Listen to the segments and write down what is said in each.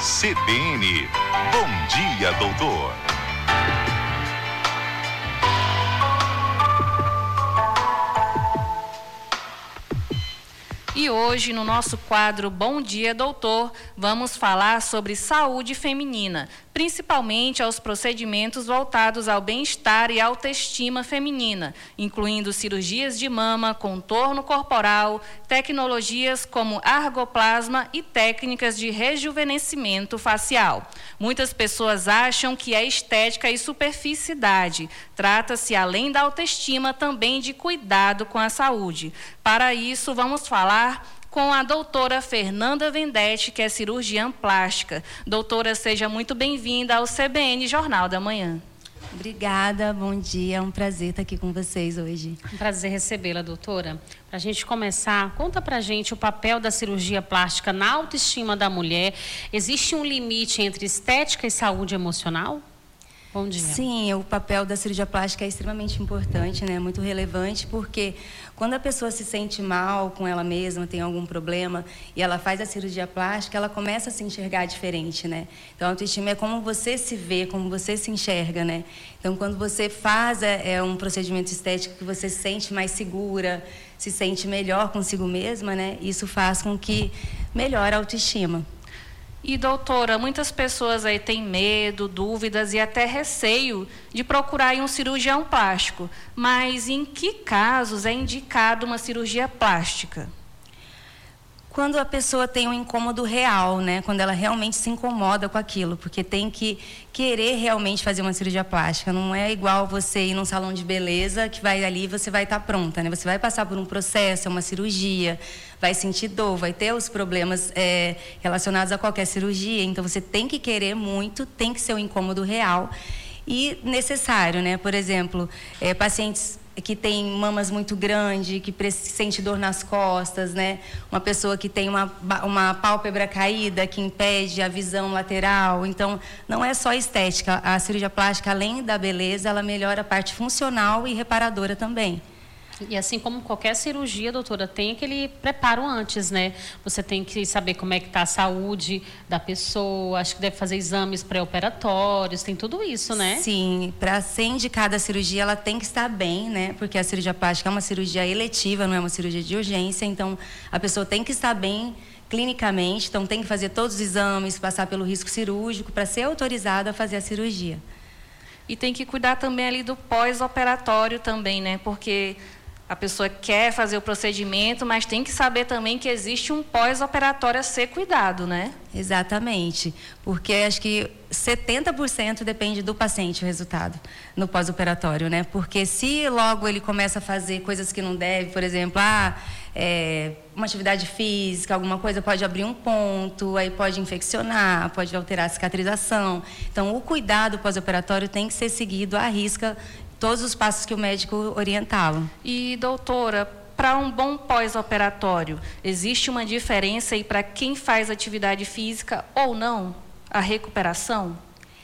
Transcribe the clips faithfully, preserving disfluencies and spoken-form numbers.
C B N. Bom dia, doutor. E hoje, no nosso quadro Bom Dia, Doutor, vamos falar sobre saúde feminina, principalmente aos procedimentos voltados ao bem-estar e autoestima feminina, incluindo cirurgias de mama, contorno corporal, tecnologias como argoplasma e técnicas de rejuvenescimento facial. Muitas pessoas acham que é estética e superficialidade. Trata-se, além da autoestima, também de cuidado com a saúde. Para isso, vamos falar com a doutora Fernanda Vendetti, que é cirurgiã plástica. Doutora, seja muito bem-vinda ao C B N Jornal da Manhã. Obrigada, bom dia, é um prazer estar aqui com vocês hoje. Um prazer recebê-la, doutora. Para a gente começar, conta para a gente o papel da cirurgia plástica na autoestima da mulher. Existe um limite entre estética e saúde emocional? Bom dia. Sim, o papel da cirurgia plástica é extremamente importante, né? Muito relevante, porque quando a pessoa se sente mal com ela mesma, tem algum problema, e ela faz a cirurgia plástica, ela começa a se enxergar diferente, né? Então, a autoestima é como você se vê, como você se enxerga, né? Então, quando você faz é, é um procedimento estético que você se sente mais segura, se sente melhor consigo mesma, né? Isso faz com que melhore a autoestima. E, doutora, muitas pessoas aí têm medo, dúvidas e até receio de procurar um cirurgião plástico. Mas em que casos é indicado uma cirurgia plástica? Quando a pessoa tem um incômodo real, né? Quando ela realmente se incomoda com aquilo, porque tem que querer realmente fazer uma cirurgia plástica. Não é igual você ir num salão de beleza que vai ali e você vai estar pronta, né? Você vai passar por um processo, uma cirurgia, vai sentir dor, vai ter os problemas é, relacionados a qualquer cirurgia. Então, você tem que querer muito, tem que ser um incômodo real e necessário, né? Por exemplo, é, pacientes que tem mamas muito grandes, que sente dor nas costas, né? Uma pessoa que tem uma, uma pálpebra caída, que impede a visão lateral. Então, não é só estética. A cirurgia plástica, além da beleza, ela melhora a parte funcional e reparadora também. E assim como qualquer cirurgia, doutora, tem aquele preparo antes, né? Você tem que saber como é que está a saúde da pessoa, acho que deve fazer exames pré-operatórios, tem tudo isso, né? Sim, para ser indicada a cirurgia, ela tem que estar bem, né? Porque a cirurgia plástica é uma cirurgia eletiva, não é uma cirurgia de urgência, então a pessoa tem que estar bem clinicamente, então tem que fazer todos os exames, passar pelo risco cirúrgico para ser autorizada a fazer a cirurgia. E tem que cuidar também ali do pós-operatório também, né? Porque a pessoa quer fazer o procedimento, mas tem que saber também que existe um pós-operatório a ser cuidado, né? Exatamente, porque acho que setenta por cento depende do paciente o resultado no pós-operatório, né? Porque se logo ele começa a fazer coisas que não deve, por exemplo, ah, é, uma atividade física, alguma coisa pode abrir um ponto, aí pode infeccionar, pode alterar a cicatrização. Então, o cuidado pós-operatório tem que ser seguido à risca, todos os passos que o médico orientá-lo. E, doutora, para um bom pós-operatório, existe uma diferença aí para quem faz atividade física ou não? A recuperação?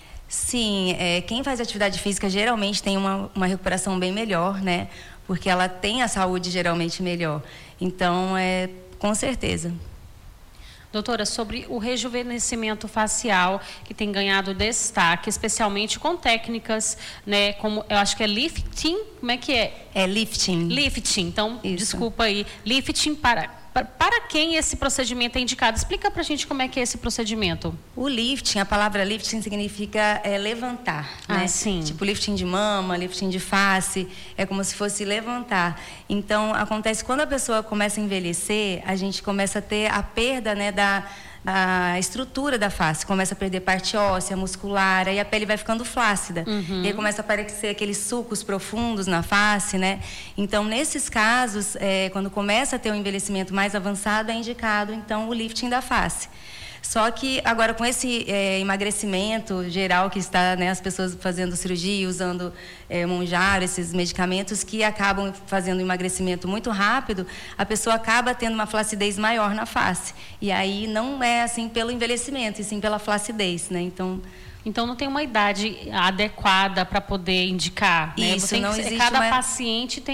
Sim, é, quem faz atividade física geralmente tem uma, uma recuperação bem melhor, né? Porque ela tem a saúde geralmente melhor. Então, é, com certeza. Doutora, sobre o rejuvenescimento facial, que tem ganhado destaque, especialmente com técnicas, né, como, eu acho que é lifting, como é que é? É lifting. Lifting, então, Isso. Desculpa aí, lifting para... Para quem esse procedimento é indicado? Explica para a gente como é que é esse procedimento. O lifting, a palavra lifting significa é, levantar, ah, né? Sim. Tipo lifting de mama, lifting de face, é como se fosse levantar. Então, acontece quando a pessoa começa a envelhecer, a gente começa a ter a perda, né, da... a estrutura da face, começa a perder parte óssea, muscular, aí a pele vai ficando flácida. Uhum. E aí começa a aparecer aqueles sulcos profundos na face, né? Então, nesses casos, é, quando começa a ter um envelhecimento mais avançado, é indicado, então, o lifting da face. Só que agora com esse é, emagrecimento geral que está, né, as pessoas fazendo cirurgia, usando é, Mounjaro, esses medicamentos que acabam fazendo um emagrecimento muito rápido, a pessoa acaba tendo uma flacidez maior na face. E aí não é assim pelo envelhecimento, e sim pela flacidez, né? Então, Então não tem uma idade adequada para poder indicar, né? Isso, Você tem não que, existe cada uma... paciente tem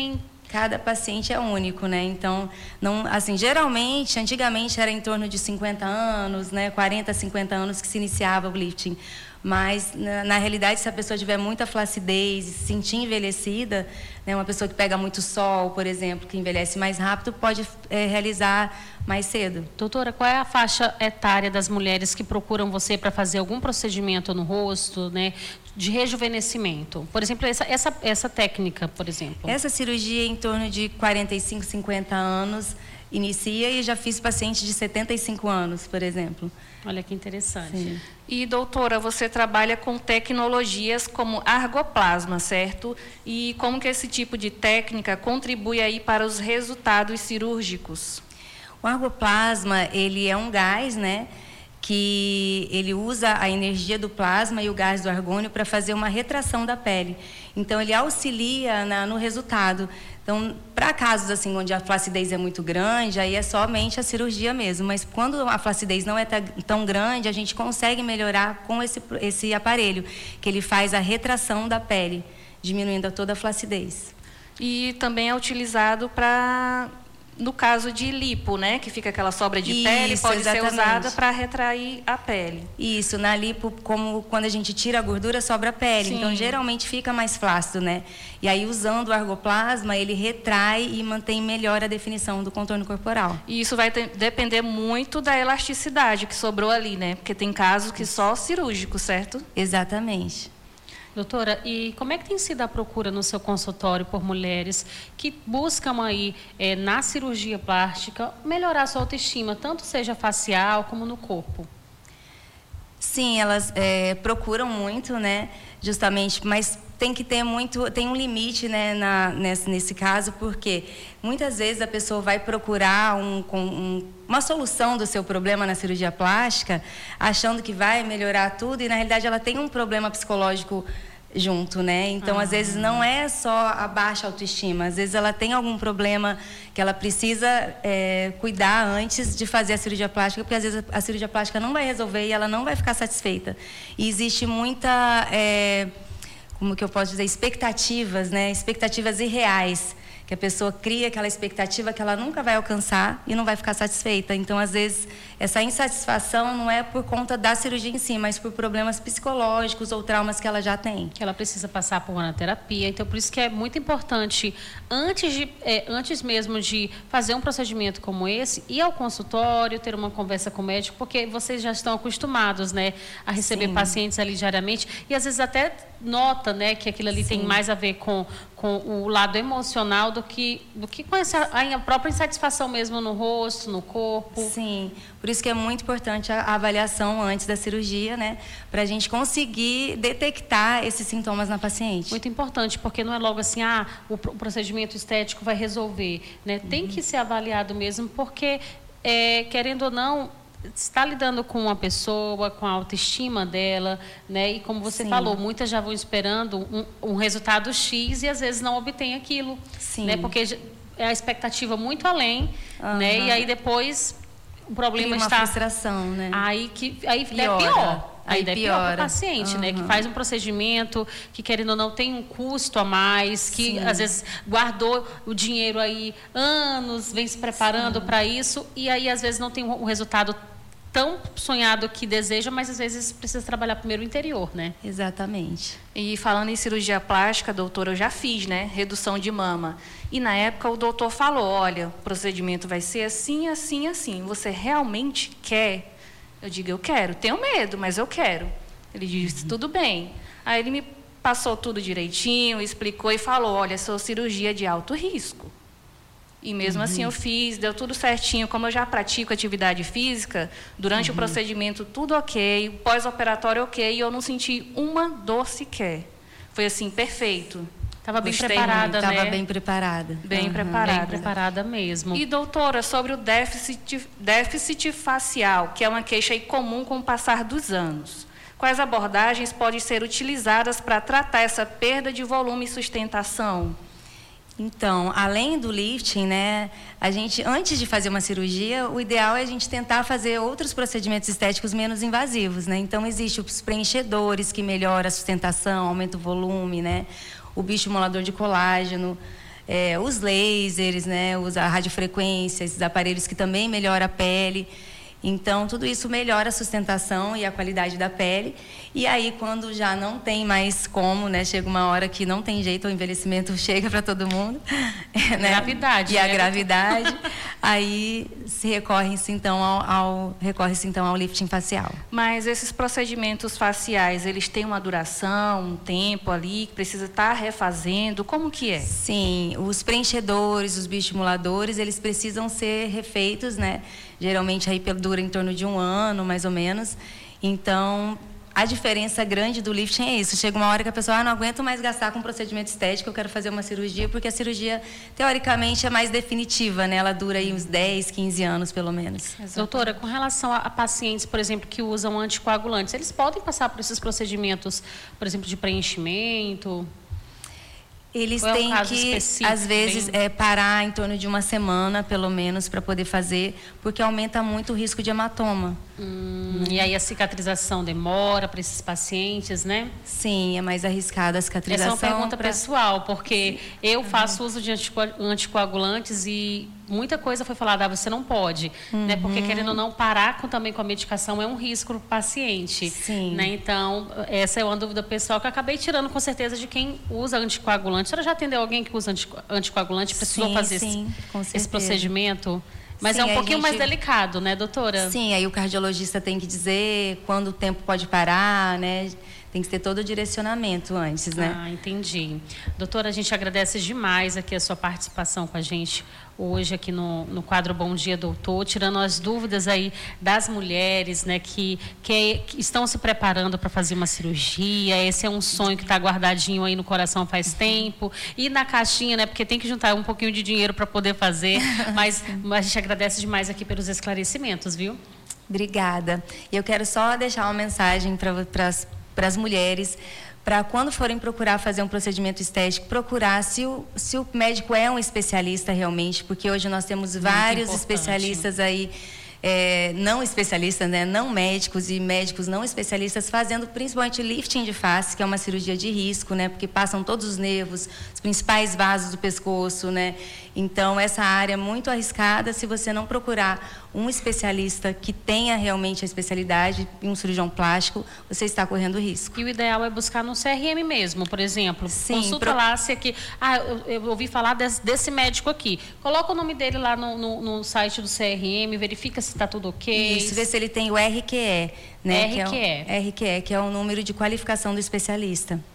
Cada paciente é único, né? Então, não, assim, geralmente, antigamente era em torno de cinquenta anos, né? quarenta, cinquenta anos que se iniciava o lifting. Mas, na, na realidade, se a pessoa tiver muita flacidez e se sentir envelhecida, né? Uma pessoa que pega muito sol, por exemplo, que envelhece mais rápido, pode é, realizar mais cedo. Doutora, qual é a faixa etária das mulheres que procuram você para fazer algum procedimento no rosto, né, de rejuvenescimento? Por exemplo, essa, essa, essa técnica, por exemplo. Essa cirurgia em torno de quarenta e cinco, cinquenta anos inicia e já fiz paciente de setenta e cinco anos, por exemplo. Olha que interessante. Sim. E, doutora, você trabalha com tecnologias como argoplasma, certo? E como que esse tipo de técnica contribui aí para os resultados cirúrgicos? O argoplasma, ele é um gás, né, que ele usa a energia do plasma e o gás do argônio para fazer uma retração da pele. Então, ele auxilia na, no resultado. Então, para casos assim onde a flacidez é muito grande, aí é somente a cirurgia mesmo. Mas quando a flacidez não é tão grande, a gente consegue melhorar com esse, esse aparelho, que ele faz a retração da pele, diminuindo toda a flacidez. E também é utilizado para, no caso de lipo, né? Que fica aquela sobra de Isso, pele, pode exatamente. ser usada para retrair a pele. Isso, na lipo, como quando a gente tira a gordura, sobra a pele. Sim. Então, geralmente fica mais flácido, né? E aí, usando o argoplasma, ele retrai e mantém melhor a definição do contorno corporal. E isso vai ter, depender muito da elasticidade que sobrou ali, né? Porque tem casos que só cirúrgico, certo? Exatamente. Doutora, e como é que tem sido a procura no seu consultório por mulheres que buscam aí, é, na cirurgia plástica, melhorar a sua autoestima, tanto seja facial como no corpo? Sim, elas é, procuram muito, né? Justamente, mas tem que ter muito, tem um limite, né, na, nesse, nesse caso, porque muitas vezes a pessoa vai procurar um, um, uma solução do seu problema na cirurgia plástica, achando que vai melhorar tudo, e na realidade ela tem um problema psicológico junto, né? Então, ah. às vezes, não é só a baixa autoestima. Às vezes, ela tem algum problema que ela precisa é, cuidar antes de fazer a cirurgia plástica, porque, às vezes, a cirurgia plástica não vai resolver e ela não vai ficar satisfeita. E existe muita, é, como que eu posso dizer, expectativas, né? Expectativas irreais, que a pessoa cria aquela expectativa que ela nunca vai alcançar e não vai ficar satisfeita. Então, às vezes, essa insatisfação não é por conta da cirurgia em si, mas por problemas psicológicos ou traumas que ela já tem. Que ela precisa passar por uma terapia. Então, por isso que é muito importante, antes, de, é, antes mesmo de fazer um procedimento como esse, ir ao consultório, ter uma conversa com o médico, porque vocês já estão acostumados, né, a receber Sim. pacientes ali diariamente, e às vezes até nota, né, que aquilo ali Sim. tem mais a ver com, com o lado emocional do que, do que com essa, a própria insatisfação mesmo no rosto, no corpo. Sim, por isso que é muito importante a avaliação antes da cirurgia, né, para a gente conseguir detectar esses sintomas na paciente. Muito importante, porque não é logo assim, ah, o procedimento estético vai resolver, né? Tem uhum. que ser avaliado mesmo, porque, é, querendo ou não, está lidando com uma pessoa, com a autoestima dela, né? E como você Sim. falou, muitas já vão esperando um, um resultado X e às vezes não obtém aquilo, Sim. né? Porque é a expectativa muito além, uhum. né? E aí depois o problema Tem uma está frustração, né? Aí que aí piora. é pior. Aí é pior para o paciente, uhum. né? Que faz um procedimento que, querendo ou não, tem um custo a mais, que Sim. às vezes guardou o dinheiro aí anos, vem se preparando para isso, e aí às vezes não tem o resultado tão sonhado que deseja, mas às vezes precisa trabalhar primeiro o interior, né? Exatamente. E falando em cirurgia plástica, doutora, eu já fiz, né? Redução de mama. E na época o doutor falou, olha, o procedimento vai ser assim, assim, assim. Você realmente quer? Eu digo, eu quero. Tenho medo, mas eu quero. Ele disse, tudo bem. Aí ele me passou tudo direitinho, explicou e falou, olha, sua cirurgia é de alto risco. E mesmo uhum. assim eu fiz, deu tudo certinho. Como eu já pratico atividade física, durante uhum. o procedimento tudo ok, pós-operatório ok, e eu não senti uma dor sequer. Foi assim, perfeito. Estava bem preparada, né? Estava bem preparada. Bem uhum. preparada. Bem preparada mesmo. E, doutora, sobre o déficit, déficit facial, que é uma queixa aí comum com o passar dos anos. Quais abordagens podem ser utilizadas para tratar essa perda de volume e sustentação? Então, além do lifting, né, a gente, antes de fazer uma cirurgia, o ideal é a gente tentar fazer outros procedimentos estéticos menos invasivos, né? Então, existem os preenchedores que melhoram a sustentação, aumenta o volume, né? O bioestimulador de colágeno. é, os lasers, né, os, a radiofrequência, esses aparelhos que também melhoram a pele. Então, tudo isso melhora a sustentação e a qualidade da pele. E aí, quando já não tem mais como, né? Chega uma hora que não tem jeito, o envelhecimento chega para todo mundo. Né? Gravidade. E né? a gravidade, aí se recorre-se então ao, ao, recorre-se então ao lifting facial. Mas esses procedimentos faciais, eles têm uma duração, um tempo ali, que precisa estar refazendo? Como que é? Sim, os preenchedores, os bioestimuladores, eles precisam ser refeitos, né? Geralmente aí dura em torno de um ano, mais ou menos. Então, a diferença grande do lifting é isso. Chega uma hora que a pessoa, ah, não aguento mais gastar com procedimento estético, eu quero fazer uma cirurgia, porque a cirurgia, teoricamente, é mais definitiva, né? Ela dura aí uns dez, quinze anos, pelo menos. Doutora, com relação a, a pacientes, por exemplo, que usam anticoagulantes, eles podem passar por esses procedimentos, por exemplo, de preenchimento? Eles Ou é um têm caso que, específico, às vezes, bem- é, parar em torno de uma semana, pelo menos, para poder fazer, porque aumenta muito o risco de hematoma. Hum, e aí a cicatrização demora para esses pacientes, né? Sim, é mais arriscada a Essa é cicatrização. uma pergunta pra- pessoal, porque eu faço uso de anticoa- anticoagulantes e muita coisa foi falada, ah, você não pode, né? Porque querendo ou não parar com, também com a medicação é um risco para o paciente. Sim. Né? Então, essa é uma dúvida pessoal que eu acabei tirando com certeza de quem usa anticoagulante. A senhora já atendeu alguém que usa antico- anticoagulante e precisou Sim, fazer sim, esse, com esse certeza. procedimento? Mas Sim, é um a pouquinho mais gente- delicado, né, doutora? Sim, aí o cardiologista tem que dizer quando o tempo pode parar, né? Tem que ter todo o direcionamento antes, né? Ah, entendi. Doutora, a gente agradece demais aqui a sua participação com a gente hoje aqui no, no quadro Bom Dia, Doutor, tirando as dúvidas aí das mulheres, né, que, que, que estão se preparando para fazer uma cirurgia. Esse é um sonho que está guardadinho aí no coração faz tempo. E na caixinha, né, porque tem que juntar um pouquinho de dinheiro para poder fazer. Mas a gente agradece demais aqui pelos esclarecimentos, viu? Obrigada. E eu quero só deixar uma mensagem para as mulheres, para quando forem procurar fazer um procedimento estético, procurar se o, se o médico é um especialista realmente, porque hoje nós temos vários importante. especialistas aí, é, não especialistas, né, não médicos e médicos não especialistas fazendo principalmente lifting de face, que é uma cirurgia de risco, né, porque passam todos os nervos, os principais vasos do pescoço, né. Então, essa área é muito arriscada. Se você não procurar um especialista que tenha realmente a especialidade, um cirurgião plástico, você está correndo risco. E o ideal é buscar no C R M mesmo, por exemplo. Sim, Consulta pro- lá se aqui. Ah, eu, eu ouvi falar desse, desse médico aqui. Coloca o nome dele lá no, no, no site do C R M, verifica se está tudo ok. Isso, ver se ele tem o R Q E, né? R Q E. Que é o, R Q E, que é o número de qualificação do especialista.